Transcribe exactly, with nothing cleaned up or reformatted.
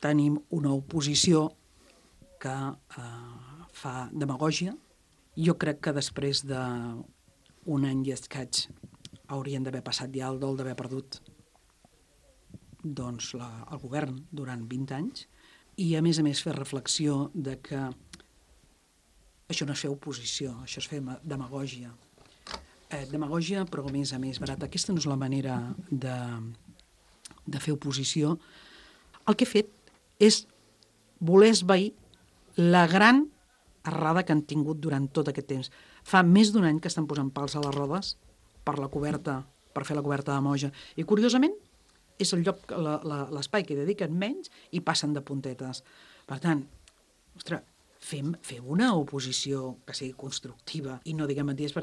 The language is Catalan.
tenim una oposició que eh, fa demagògia. Jo crec que després d'un any i escaig haurien d'haver passat ja el dol d'haver perdut doncs, la, el govern durant vint anys i, a més a més, fer reflexió de que això no és fer oposició, això és fer demagògia. Eh, demagògia, però a més a més barata. Aquesta no és la manera de, de fer oposició. El que he fet és voler esvair la gran errada que han tingut durant tot aquest temps. Fa més d'un any que estan posant pals a les rodes per la coberta, per fer la coberta de Moja. I, curiosament, és el lloc, l'espai que dediquen menys i passen de puntetes. Per tant, ostres, fem, fem una oposició que sigui constructiva i no diguem mentides, perquè